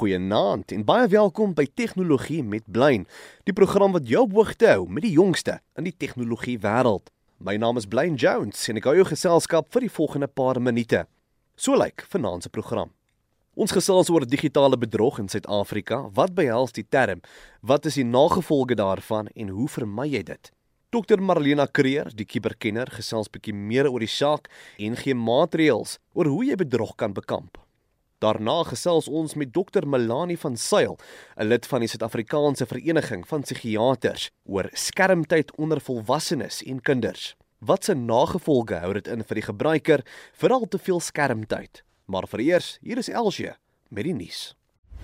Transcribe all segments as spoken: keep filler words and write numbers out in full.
Goeienaand en baie welkom by Tegnologie met Blyn, die program wat jou op hoogte hou met die jongste in die tegnologie wêreld. My naam is Blyn Jones en ek hou jou geselskap vir die volgende paar minute. So lyk vanaand se program. Ons gesels oor digitale bedrog in Suid-Afrika. Wat behels die term? Wat is die nagevolge daarvan en hoe vermy jy dit? dokter Marlena Creer, die kuberkenner, gesels bietjie meer oor die saak en gee maatreëls oor hoe jy bedrog kan bekamp. Daarna gesels ons met dokter Melanie van Sail, 'n lid van die Suid-Afrikaanse Vereniging van Psigiaters, oor skermtyd onder volwassenes en kinders. Wat se nagevolge hou dit in vir die gebruiker, veral te veel skermtyd? Maar vir eers, hier is Elsje met die nuus.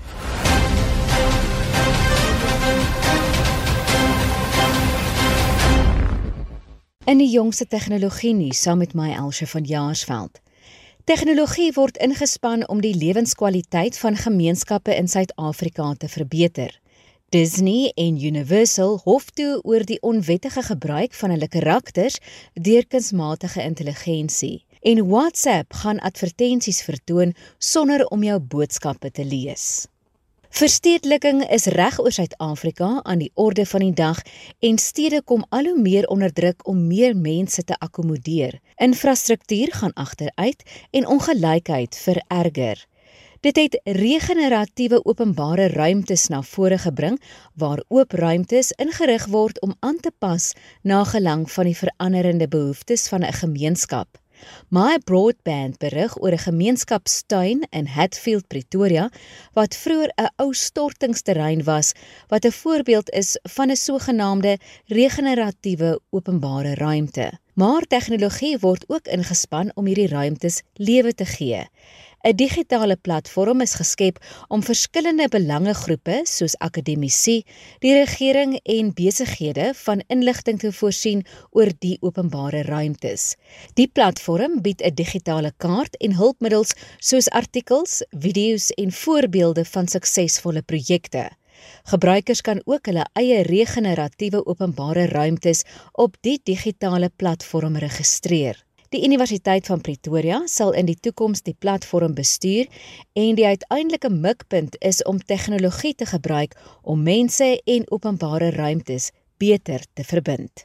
In die jongste tegnologie nuus saam met my Elsje van Jaarsveld. Tegnologie word ingespan om die lewenskwaliteit van gemeenskappe in Suid-Afrika te verbeter. Disney en Universal hof toe oor die onwettige gebruik van hulle karakters deur kunsmatige intelligensie. En WhatsApp gaan advertensies vertoon sonder om jou boodskappe te lees. Verstedeliking is reg oor Suid-Afrika aan die orde van die dag en stede kom al hoe meer onder druk om meer mense te akkommodeer. Infrastruktuur gaan agteruit en ongelykheid vererger. Dit het regeneratiewe openbare ruimtes na vore gebring waar oop ruimtes ingerig word om aan te pas na gelang van die veranderende behoeftes van 'n gemeenskap. My Broadband berig oor 'n gemeenskapstuin in Hatfield, Pretoria, wat vroeër 'n ou stortingsterrein was, wat 'n voorbeeld is van 'n sogenaamde regeneratiewe openbare ruimte. Maar tegnologie word ook ingespan om hierdie ruimtes lewe te gee. 'n Digitale platform is geskep om verskillende belangegroepe soos akademici, die regering en besighede van inligting te voorsien oor die openbare ruimtes. Die platform bied 'n digitale kaart en hulpmiddels soos artikels, video's en voorbeelde van suksesvolle projekte. Gebruikers kan ook hulle eie regeneratiewe openbare ruimtes op die digitale platform registreer. Die Universiteit van Pretoria sal in die toekoms die platform bestuur en die uiteindelike mikpunt is om tegnologie te gebruik om mense en openbare ruimtes beter te verbind.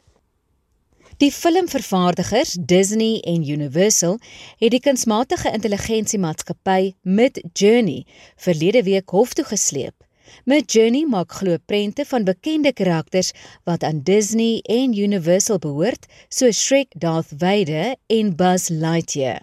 Die filmvervaardigers Disney en Universal het die kunsmatige intelligensiemaatskappy Midjourney verlede week hof toe gesleep. Midjourney maak glo prente van bekende karakters wat aan Disney en Universal behoort, soos Shrek, Darth Vader en Buzz Lightyear.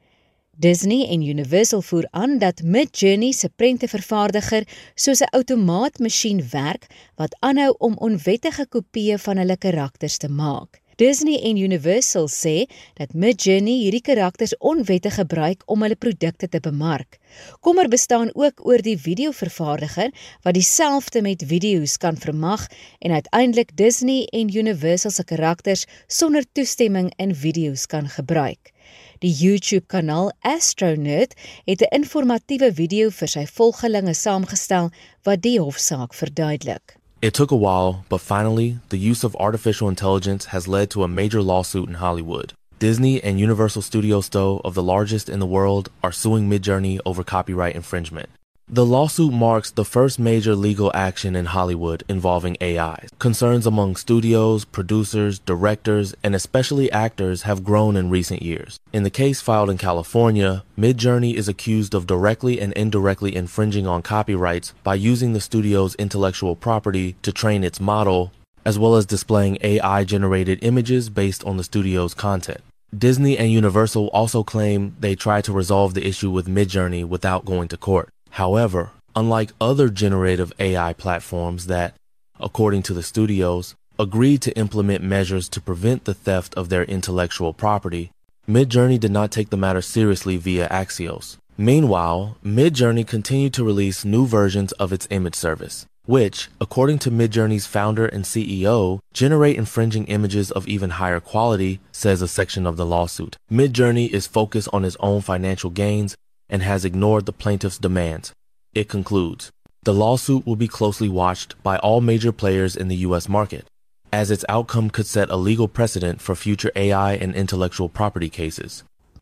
Disney en Universal voer aan dat Midjourney se prentevervaardiger soos 'n outomaatmasjien werk wat aanhou om onwettige kopieë van hulle karakters te maak. Disney en Universal sê dat Midjourney hierdie karakters onwettig gebruik om hulle produkte te bemark. Kommer bestaan ook oor die videovervaardiger wat dieselfde met video's kan vermag en uiteindelik Disney en Universal se karakters sonder toestemming in video's kan gebruik. Die YouTube-kanaal Astronerd het 'n informatiewe video vir sy volgelinge saamgestel wat die hofsaak verduidelik. It took a while, but finally, the use of artificial intelligence has led to a major lawsuit in Hollywood. Disney and Universal Studios, though, of the largest in the world, are suing Midjourney over copyright infringement. The lawsuit marks the first major legal action in Hollywood involving A I. Concerns among studios, producers, directors, and especially actors have grown in recent years. In the case filed in California, Midjourney is accused of directly and indirectly infringing on copyrights by using the studio's intellectual property to train its model, as well as displaying A I-generated images based on the studio's content. Disney and Universal also claim they tried to resolve the issue with Midjourney without going to court. However, unlike other generative A I platforms that, according to the studios, agreed to implement measures to prevent the theft of their intellectual property, Midjourney did not take the matter seriously via Axios. Meanwhile, Midjourney continued to release new versions of its image service, which, according to Midjourney's founder and C E O, generate infringing images of even higher quality, says a section of the lawsuit. Midjourney is focused on its own financial gains and has ignored the plaintiff's demands. It concludes, the lawsuit will be closely watched by all major players in the U S market, as its outcome could set a legal precedent for future A I and intellectual property cases.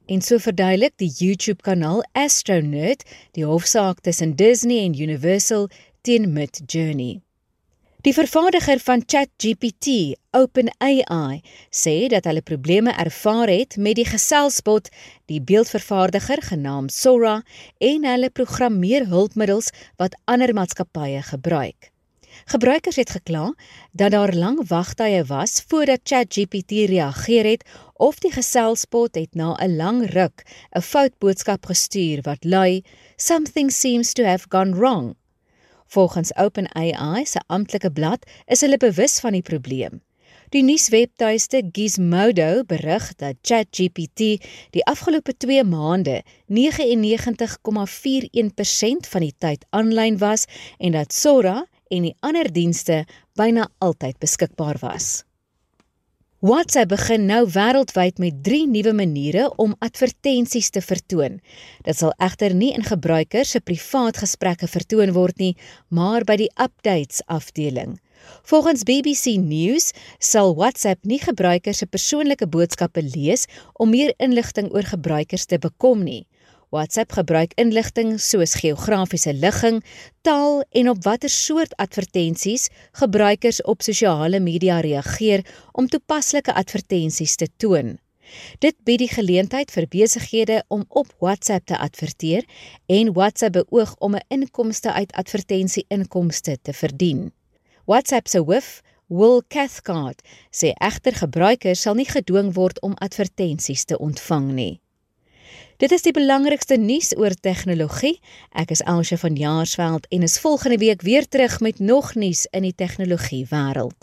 En so verduidelik die YouTube-kanaal Astronerd die hofsaak tussen Disney en Universal teen Midjourney. Die vervaardiger van ChatGPT, OpenAI, sê dat hulle probleme ervaar het met die geselsbot, die beeldvervaardiger genaamd Sora en hulle programmeerhulpmiddels wat ander maatskappye gebruik. Gebruikers het gekla dat daar lang wagtye was voordat ChatGPT reageer het of die geselsbot het na 'n lang ruk 'n foutboodskap gestuur wat lui, "Something seems to have gone wrong." Volgens OpenAI se amptelike blad is hulle bewus van die probleem. Die nuuswebtuiste Gizmodo berig dat ChatGPT die afgelope twee maande negenennegentig komma vyf een persent van die tyd aanlyn was en dat Sora en die ander dienste byna altyd beskikbaar was. WhatsApp begin nou wêreldwyd met drie nuwe maniere om advertensies te vertoon. Dit sal egter nie in gebruikers se privaat gesprekke vertoon word nie, maar by die updates afdeling. Volgens B B C News sal WhatsApp nie gebruikers se persoonlike boodskappe lees om meer inligting oor gebruikers te bekom nie. WhatsApp gebruik inligting soos geografiese ligging, taal en op watter soort advertensies gebruikers op sosiale media reageer om toepaslike advertensies te toon. Dit bied die geleentheid vir besighede om op WhatsApp te adverteer en WhatsApp beoog om 'n inkomste uit advertensie-inkomste te verdien. WhatsApp se hoof, Will Cathcart, sê egter gebruikers sal nie gedwing word om advertensies te ontvang nie. Dit is die belangrikste nuus oor tegnologie. Ek is Elsje van Jaarsveld en is volgende week weer terug met nog nuus in die tegnologie wêreld.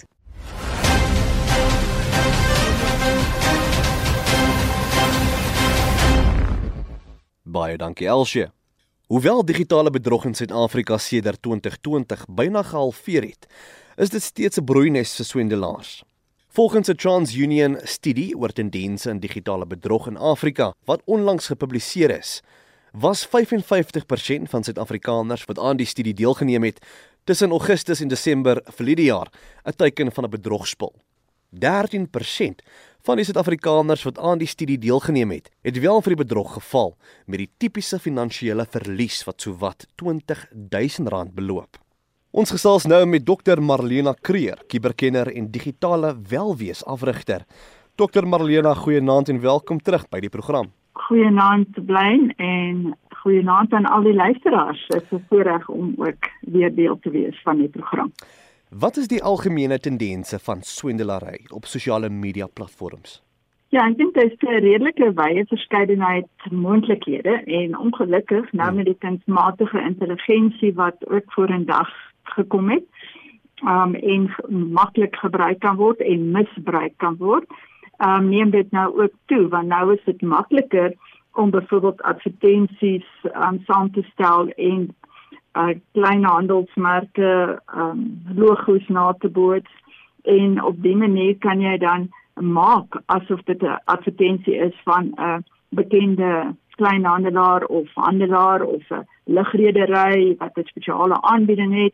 Baie dankie Elsje. Hoewel digitale bedrog in Suid-Afrika sedert twintig twintig byna gehalveer het, is dit steeds 'n broeines vir swendelaars. Volgens 'n TransUnion studie oor tendense in digitale bedrog in Afrika wat onlangs gepubliseer is, was vyf en vyftig persent van Suid-Afrikaners wat aan die studie deelgeneem het tussen Augustus en Desember verlede jaar 'n teiken van 'n bedrogspel. dertien persent van die Suid-Afrikaners wat aan die studie deelgeneem het, het wel vir die bedrog geval met die tipiese finansiële verlies wat sowat twintig duisend rand beloop. Ons gesels nou met dokter Marlena Creer, kuberkenner en digitale welwees-afrigter. dokter Marlena, goeienaand en welkom terug by die program. Goeienaand Blyn en goeienaand aan al die luisteraars. Dit is 'n voorreg om ook weer deel te wees van die program. Wat is die algemene tendense van swendelary op sosiale media platforms? Ja, ek dink daar is 'n redelike wye verskeidenheid moontlikhede en ongelukkig nou met die kunsmatige intelligensie wat ook vorendag gekom het, um, en maklik gebruik kan word en misbruik kan word, um, neem dit nou ook toe, want nou is dit makliker om byvoorbeeld advertensies um, saam te stel en uh, klein handelsmerke, um, logos na te boots, en op die manier kan jy dan maak asof dit 'n advertensie is van 'n uh, bekende kleinhandelaar of handelaar of 'n lugredery wat 'n spesiale aanbieding het.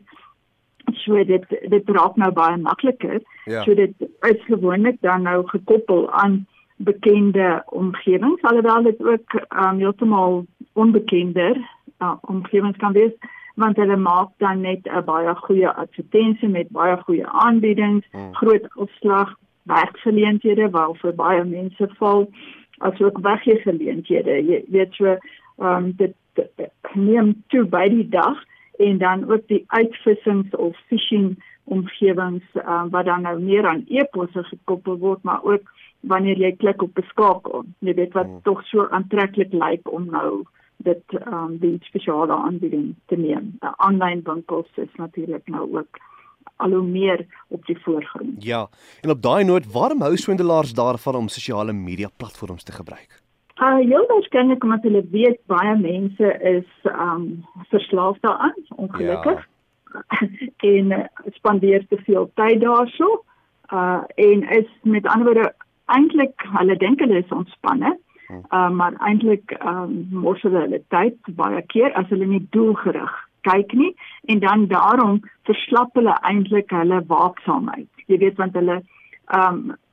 So dit dit raak nou baie makliker. Ja. So dit is gewoonlik dan nou gekoppel aan bekende omgewings, alhoewel dit ook um, heeltemal onbekender uh, omgewings kan wees, want hulle maak dan net 'n baie goeie advertensie met baie goeie aanbiedings, hmm. groot opslag, werkgeleenthede waarvoor baie mense val, asook weggeleenthede. Jy weet so, um, dit neem toe by die dag, en dan ook die uitvissings of phishing omgewings uh, wat dan nou meer aan e-posse gekoppel word, maar ook wanneer jy klik op beskakel. Jy weet wat hmm. tog so aantreklik lyk om nou dit um, die spesiale aanbieding te neem. Uh, Online winkels is natuurlik nou ook al hoe meer op die voorgrond. Ja, en op daai noot, waarom hou swendelaars daarvan om sosiale media platforms te gebruik? Uh, heel waarskynlik omdat hulle weet baie mense is um, verslaaf daaraan, ongelukkig, ja. en uh, spandeer te veel tyd daarso, uh, en is met ander woorde, eintlik, hulle dink hulle is ontspanne, hm. uh, maar eintlik um, mors hulle hulle tyd baie keer as hulle nie doelgerig kyk nie, en dan daarom verslap hulle eintlik hulle waaksaamheid. Jy weet, want hulle um,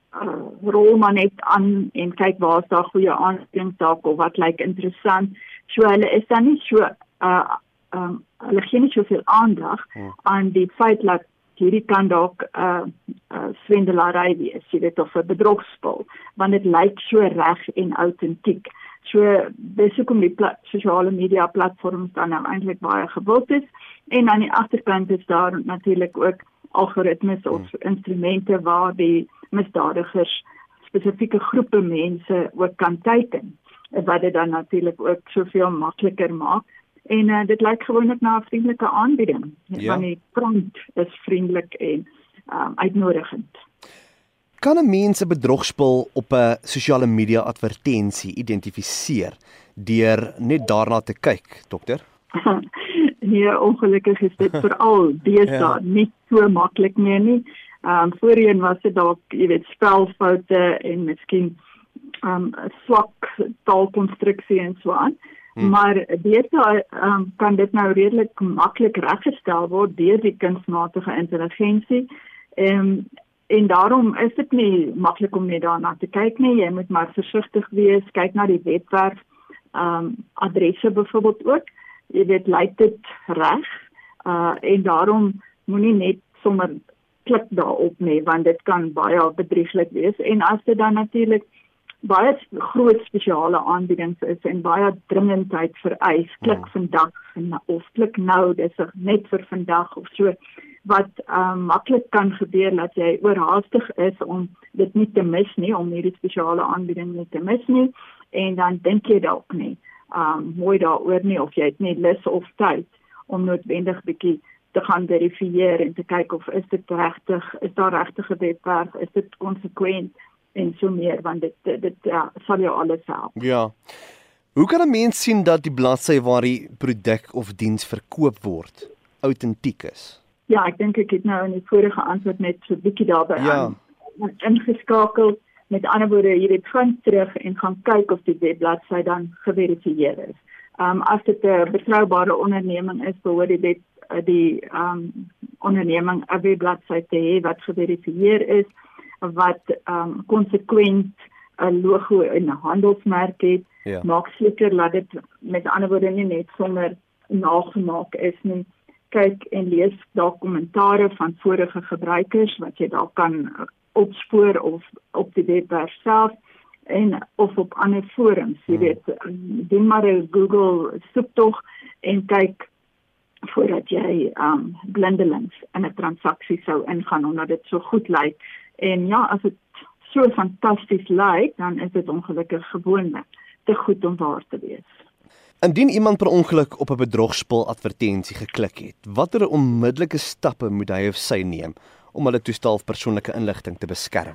uh, rol maar net aan en kyk waar is daar goeie aanbiedings dalk of wat lyk interessant. So hulle is dan nie so uh, um, hulle gee nie soveel aandag hmm. aan die feit dat hierdie kan dalk uh, uh, swendelary wees, jy weet, of 'n bedrogspel, want dit lyk so reg en autentiek. So dis hoekom die pla- sosiale media platforms dan nou eintlik baie gewild is, en aan die agterkant is daar natuurlik ook algoritmes of hmm. instrumente waar die misdadigers spesifieke groepe mense ook kan teiken, wat dit dan natuurlik ook soveel makliker maak. En uh, dit lyk gewoonlik na 'n vriendelike aanbieding. Ja. Want die prompt is vriendelik en um, uitnodigend. Kan 'n mens 'n bedrogspel op 'n sosiale media advertensie identifiseer deur net daarna te kyk, dokter? Nee, ongelukkig is dit veral deesdae ja. nie so maklik meer nie. Um, voorheen was dit dalk, jy weet, spelfoute en miskien um, swak taalkonstruksie en so aan. Hmm. Maar deesdae um, kan dit nou redelik maklik reggestel word deur die kunsmatige intelligensie. Um, en daarom is dit nie maklik om net daarna te kyk nie. Jy moet maar versigtig wees, kyk na die webwerf um, adresse byvoorbeeld ook. Jy weet, lyk dit reg? Uh, en daarom moenie net sommer klik daarop nie, want dit kan baie bedrieglik wees. En as dit dan natuurlik baie groot spesiale aanbiedings is en baie dringendheid vereis, klik ja. vandag of klik nou, dis net vir vandag of so, wat um, maklik kan gebeur dat jy oorhaastig is om dit nie te mis nie, om hierdie spesiale aanbieding nie te mis nie, en dan dink jy dalk nie um, mooi daaroor nie, of jy het nie lus of tyd om noodwendig bietjie te gaan verifieer en te kyk of is dit regtig, is daar regtige webwerf, is dit konsekwent en so meer, want dit, dit, dit ja, sal jou alles help. Ja. Hoe kan 'n mens sien dat die bladsy waar die produk of diens verkoop word autentiek is? Ja, ek dink ek het nou in die vorige antwoord net so 'n bietjie daarby ja. aan ingeskakel. Met ander woorde, jy weet, gaan terug en gaan kyk of die webbladsy dan geverifieer is. Um, as dit 'n betroubare onderneming is, behoort die web, die um, onderneming 'n webbladsy te hê wat geverifieer is, wat um, konsekwent 'n logo en 'n handelsmerk het, ja. Maak seker dat dit met ander woorde nie net sommer nagemaak is nie. Kyk en lees daar kommentare van vorige gebruikers wat jy daar kan opspoor of op die webwerf self en of op ander forums, jy hmm. weet, doen maar 'n Google soektog en kyk voordat jy um, blindelings in 'n transaksie sou ingaan, omdat dit so goed lyk. En ja, as dit so fantasties lyk, dan is dit ongelukkig gewoonlik te goed om waar te wees. Indien iemand per ongeluk op 'n bedrogspel advertensie geklik het, watter onmiddellike stappe moet hy of sy neem om hulle toestel of persoonlike inligting te beskerm?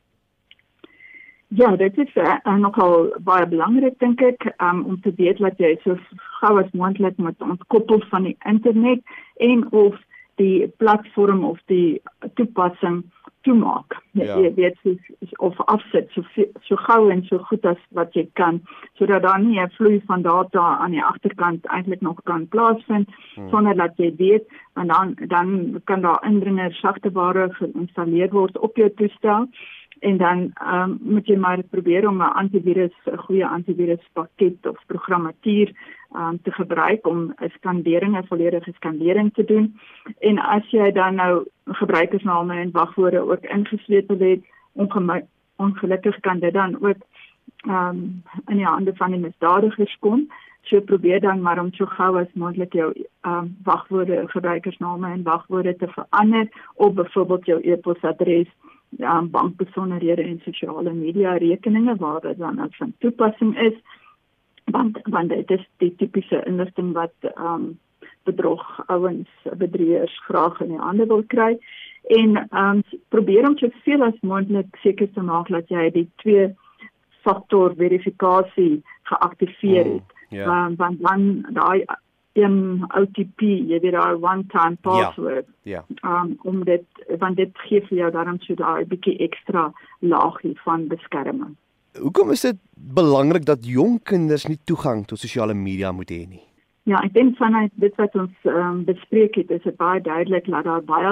Ja, dit is uh, nogal baie belangrik, dink ek, um, om te weet dat jy so gou as moontlik moet ontkoppel van die internet en of die platform of die toepassing toemaak. Ja. Jy weet, of afsit so, so gou en so goed as wat jy kan, sodat daar nie 'n vloei van data aan die agterkant eintlik nog kan plaasvind, hmm. sonder dat jy weet, en dan, dan kan daar indringer sagteware geïnstalleer word op jou toestel, en dan um, moet jy maar probeer om 'n antivirus, 'n goeie antiviruspakket of programmatuur um, te gebruik om 'n skandering, 'n volledige skandering te doen. En as jy dan nou gebruikersname en wagwoorde ook ingesleutel het, ongelukkig kan dit dan ook um, in die hande van die misdadigers kom. So probeer dan maar om so gou as moontlik jou um, wagwoorde, gebruikersname en wagwoorde te verander, of byvoorbeeld jou e-posadres, ja, bankbesonderhede en sosiale media rekeninge waar dit dan as van toepassing is, want want dit is die tipiese inligting wat um, bedrog ouens, bedrieërs graag in die hande wil kry, en um, probeer om soveel as moontlik seker te maak dat jy die twee faktor verifikasie geaktiveer het, mm, yeah. um, want dan daai een O T P, jy weet daar one-time password, ja, ja. Um, om dit, want dit gee vir jou daarom so daar 'n bietjie ekstra laagie van beskerming. Hoekom is dit belangrik dat jong kinders nie toegang tot sosiale media moet hê nie? Ja, ek dink vanuit dit wat ons um, bespreek het, is dit baie duidelik dat daar baie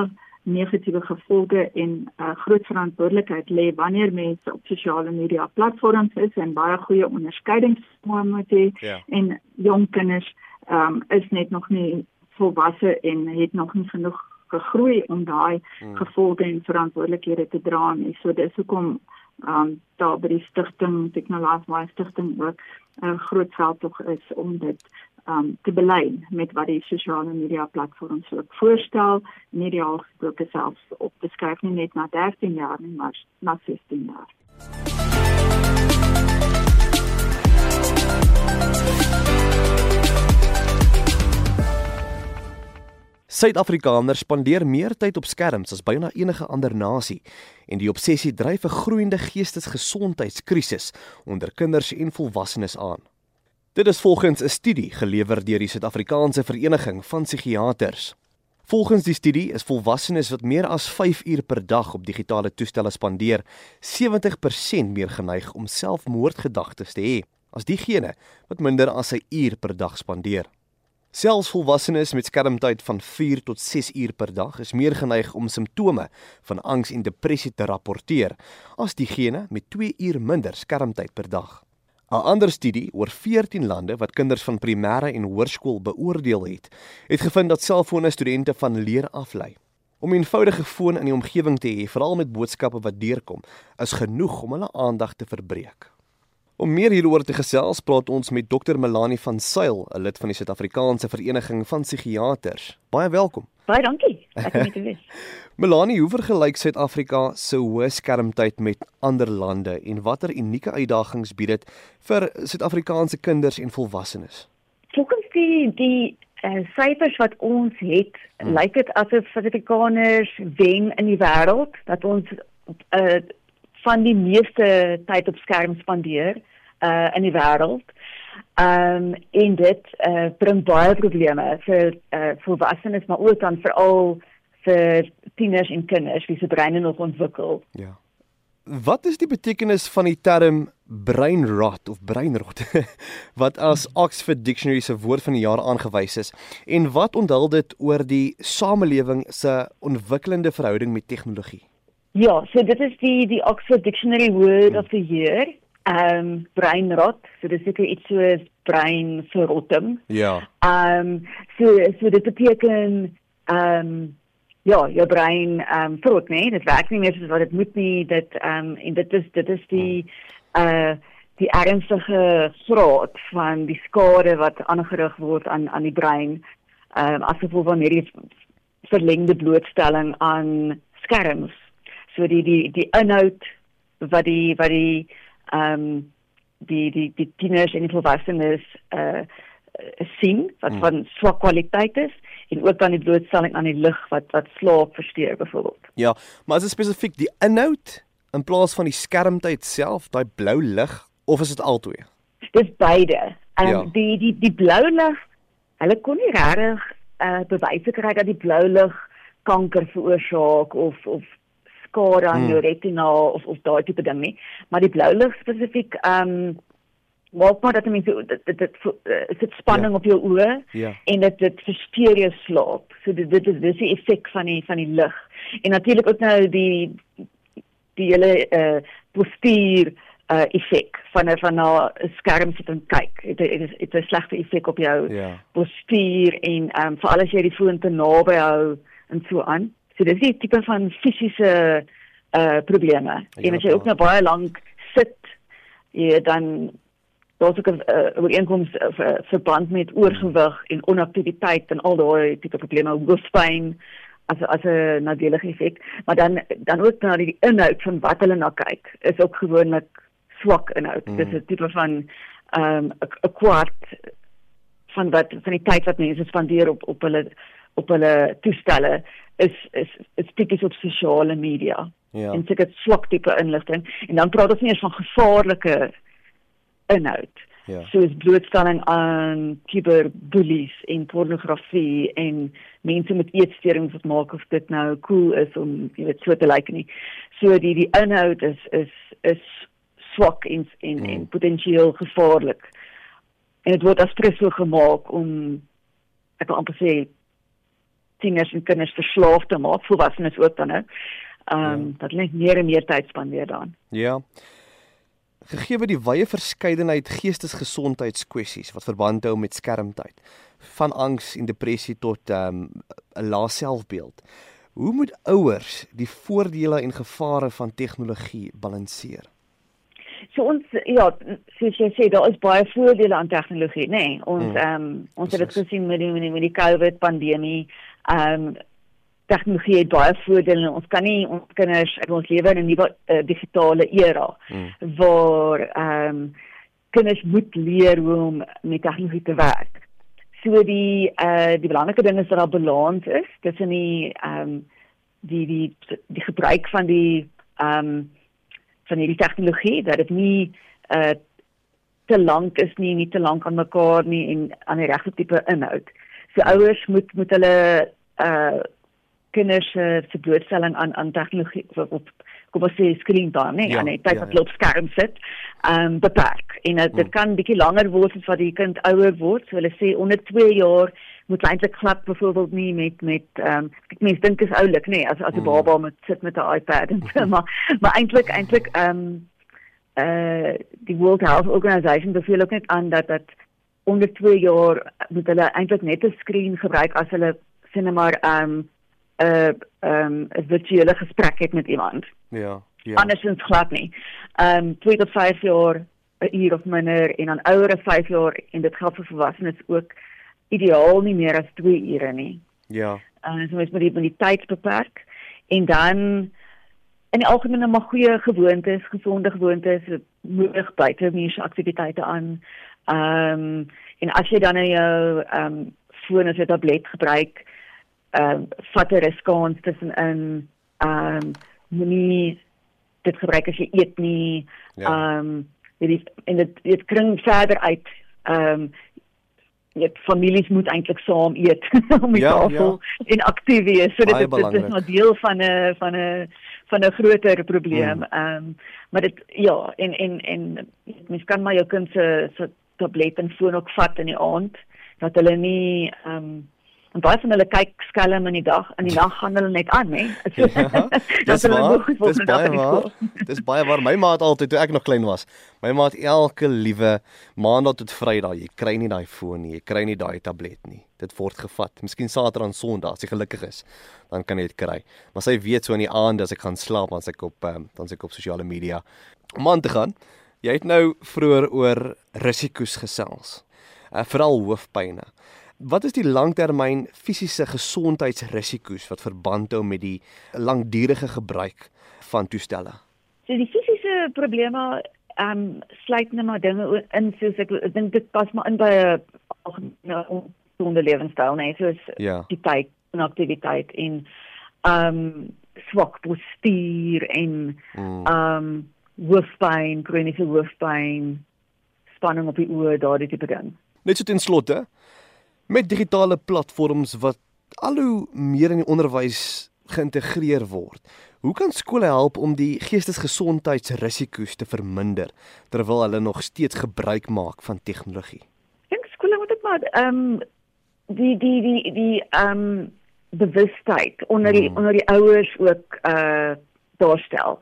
negatiewe gevolge en uh, groot verantwoordelikheid lê wanneer mense op sosiale media platforms is en baie goeie onderskeidingsvermoë moet hê Ja. en jong kinders um, is net nog nie volwasse en het nog nie genoeg gegroei om daai Mm. gevolge en verantwoordelikhede te dra nie. So dis hoekom um, daar by die stigting, Technolaat stigting ook 'n uh, groot veldtog is om dit um, te belei met wat die sosiale media platforms ook voorstel, nie die algesproke selfs op beskryf nie net na dertien jaar nie, maar na sestien jaar. Suid-Afrikaners spandeer meer tyd op skerms as byna enige ander nasie en die obsessie dryf 'n groeiende geestesgesondheidskrisis onder kinders en volwassenes aan. Dit is volgens 'n studie gelewer deur die Suid-Afrikaanse Vereniging van Psigiaters. Volgens die studie is volwassenes wat meer as vyf uur per dag op digitale toestelle spandeer, sewentig persent meer geneig om selfmoordgedagtes te hê as diegene wat minder as 'n uur per dag spandeer. Selfs volwassenes met skermtyd van vier tot ses uur per dag is meer geneig om simptome van angs en depressie te rapporteer as diegene met twee uur minder skermtyd per dag. 'n Ander studie oor veertien lande wat kinders van primêre en hoërskool beoordeel het, het gevind dat selfone studente van leer aflei. Om 'n eenvoudige foon in die omgewing te hê, veral met boodskappe wat deurkom, is genoeg om hulle aandag te verbreek. Om meer hieroor te gesels, praat ons met dokter Melanie van Sail, 'n lid van die Suid-Afrikaanse Vereniging van Psigiaters. Baie welkom. Baie dankie. Lekker om te wees. Melanie, hoe vergelyk Suid-Afrika se hoë skermtyd met ander lande en watter unieke uitdagings bied dit vir Suid-Afrikaanse kinders en volwassenes? Volgens die die uh, syfers wat ons het, hmm. lyk dit asof Suid-Afrikaners wen in die wêreld, dat ons uh, van die meeste tyd op skerm spandeer uh, in die wêreld. Um, en dit uh, bring baie probleme vir uh, volwassenes, maar ook dan veral vir tieners en kinders wie se breine nog ontwikkel. Ja. Wat is die betekenis van die term breinrot of breinrot wat as Oxford Dictionary se woord van die jaar aangewys is en wat onthul dit oor die samelewing se ontwikkelende verhouding met tegnologie? Ja, so dit is die die Oxford Dictionary Word hmm. of the Year. Um, breinrot, so dit is seker iets soos breinverrotting. Ja. Um, so, so dit beteken, um, ja, jou brein um, verrot, nee, dit werk nie meer soos wat dit moet nie, dit, um, en dit is, dit is die, uh, die ernstige graad van die skade wat aangerig word aan, aan die brein, um, as gevolg van hierdie verlengde blootstelling aan skerms. So die, die, die inhoud wat die, wat die, um, die, die, die tieners en die volwassenes uh, sien, wat hmm. van swak kwaliteit is, en ook dan die blootstelling aan die lig wat, wat slaap versteur, byvoorbeeld. Ja, maar is dit spesifiek die inhoud, in plaas van die skermtyd self, daai blou lig, of is dit albei? Dis beide. Um, Ja. Die, die, die blou lig, hulle kon nie regtig uh, bewyse kry dat die blou lig kanker veroorsaak, of, of skade aan jou retina of of daai tipe ding nie, maar die blou lig spesifiek ehm um, maak maar dat mense dit dit dit sit spanning Ja. op jou oë Ja. en dit dit versteur jou slaap. So dit dit is dis die effek van die van die lig. En natuurlik ook nou die die hele uh, postuur uh, effek van van na 'n skerm sit en kyk. Dit is dit is 'n slegte effek op jou Ja. postuur en ehm um, veral as jy die foon te naby hou en so aan. So dis die tipe van fisiese uh probleme. Ja, En as jy ook nou baie lank sit, jy dan daar's ook 'n uh, ooreenkoms uh, verband met oorgewig en onaktiwiteit en al daai tipe probleme, hoofpyn as as 'n nadelige effek, maar dan dan ook na die inhoud van wat hulle na kyk, is ook gewoonlik swak inhoud. Mm. Dis 'n tipe van ehm um, 'n kwart van wat van die tyd wat mense spandeer op op hulle op hulle toestelle is is is tipies op sosiale media. Ja. En seker swak tipe inligting. En dan praat ons nie eens van gevaarlike inhoud. Ja. Soos blootstelling aan cyberbullies en pornografie en mense met eetsteurings wat maak of dit nou cool is om jy weet so te lyk nie. So die die inhoud is is is swak en en, mm. en potensieel gevaarlik. En dit word as presies gemaak om ek wil amper sê tieners en kinders verslaaf te maak, volwassenes ook dan nou. Ehm um, Ja. dat net meer en meer tyd spandeer daaraan. Ja. Gegee die wye verskeidenheid geestesgesondheidskwessies wat verband hou met skermtyd, van angs en depressie tot 'n um, lae selfbeeld. Hoe moet ouers die voordele en gevare van tegnologie balanseer? So ons, ja, soos jy sê, daar is baie voordele aan tegnologie, nê. Nee, ons Mm, ehm um, ons het dit precies. gesien met die met die, met die COVID pandemie. Ehm um, tegnologie het baie voordele. Ons kan nie ons kinders, ons lewe in 'n nuwe uh, digitale era Mm. waar ehm um, kinders moet leer hoe om met tegnologie te werk. So die uh die belangrike ding is dat daar balans is tussen die ehm um, die die die gebruik van die ehm um, van hierdie tegnologie, dat dit nie uh te lank is nie, nie te lank aan mekaar nie en aan die regte tipe inhoud. So ouers moet moet hulle uh kinders se blootstelling aan aan tegnologie of op kom ons sê screen time, nee, Ja, aan die tyd ja, wat ja. hulle op skerm sit, um beperk. En uh, dit Mm. kan bietjie langer word as wat die kind ouer word. So hulle sê onder twee jaar moet eintlik glad byvoorbeeld nie met met ehm um, ek mens dink is oulik, nee, as as 'n Mm. baba moet sit met 'n iPad en so, maar maar eintlik eintlik ehm um, uh die World Health Organization beveel ook net aan dat dat onder twee jaar moet hulle eintlik net 'n skerm gebruik as hulle sê net maar ehm um, 'n uh, ehm um, 'n virtuele gesprek het met iemand. Ja, ja. Andersins glad nie. Ehm um, twee tot vyf jaar 'n uur of minder en dan ouer vyf jaar en dit geld vir volwassenes ook ideaal nie meer as twee ure nie. Ja. Uh, so mens moet die, moet die tyd beperk en dan in die algemeen maar goeie gewoontes, gesonde gewoontes, moedig buitemuurse aktiwiteite aan. Ehm um, en as jy dan in jou ehm um, foon of jou tablet gebruik, ehm um, vat 'n riskans tussenin. Ehm um, moenie dit gebruik as jy eet nie. Ja. Ehm um, dit en dit dit kring verder uit. Ehm um, Ja, families moet eintlik saam eet om die Ja, tafel en aktief wees. So dit, Baie dit, dit is belangrik. maar deel van 'n van 'n van 'n groter probleem. Ehm um, maar dit ja, en en en mens kan maar jou kind se se tablet en foon ook vat in die aand dat hulle nie ehm um, en baie van hulle kyk skelm in die dag, in die nag gaan hulle net aan, hè. So, Ja, dat dis hulle waar, moeg is dis volgende dag baie in die waar, skool. dis baie waar, my ma het altyd, toe ek nog klein was, my ma het elke liewe maandag tot vrydag, jy kry nie daai foon nie, jy kry nie daai tablet nie, dit word gevat, miskien Saterdag en Sondag, as jy gelukkig is, dan kan jy dit kry, maar sy weet so in die aand, as ek gaan slaap, dan ek op, um, dan ek op sosiale media, om aan te gaan, jy het nou vroeër oor risiko's gesels, uh, veral hoofpyne. Wat is die langtermyn fisiese gesondheidsrisiko's wat verband hou met die langdurige gebruik van toestelle? So die fisiese probleme ehm um, sluit net maar dinge in soos ek, ek dink dit pas maar in by 'n algemene ongesonde lewenstyl, nee, soos Ja. die tyd en aktiwiteit en ehm um, swak postuur en Mm. ehm um, hoofpyn, kroniese hoofpyn, spanning op die oë, daardie tipe ding. Net so ten slotte, met digitale platforms wat al hoe meer in die onderwys geïntegreer word, hoe kan skole help om die geestesgesondheidsrisiko's te verminder terwyl hulle nog steeds gebruik maak van tegnologie? Ek dink skole moet dit maar ehm um, die die die die ehm um, bewustheid onder die Hmm. onder die ouers ook uh daarstel.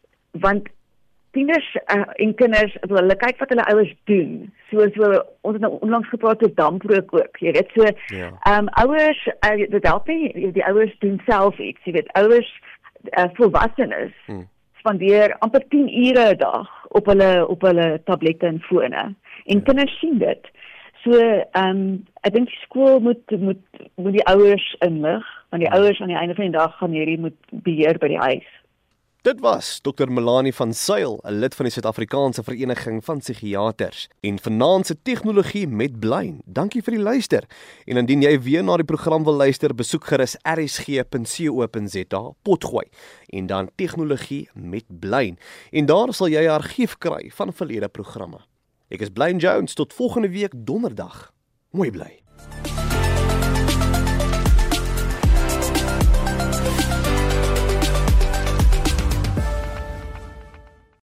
Want tieners uh, en kinders, hulle kyk wat hulle ouers doen. So so ons het nou onlangs gepraat oor damprook ook. Jy weet so Ja. ehm um, ouers uh, dit help nie die ouers doen self iets. Jy weet ouers uh, volwassenes Hmm. spandeer amper tien ure 'n dag op hulle op hulle tablette en fone en Ja. kinders sien dit. So ehm um, ek dink die skool moet moet moet die ouers inlig, want die Ja. ouers aan die einde van die dag gaan hierdie moet beheer by die huis. Dit was dokter Melanie van Sail, 'n lid van die Suid-Afrikaanse Vereniging van Psigiaters en vanaand se tegnologie met Blyn. Dankie vir die luister. En indien jy weer na die program wil luister, besoek gerus r s g punt co punt z a potgooi en dan tegnologie met Blyn. En daar sal jy 'n argief kry van verlede programme. Ek is Blyn Jones, tot volgende week donderdag. Mooi bly.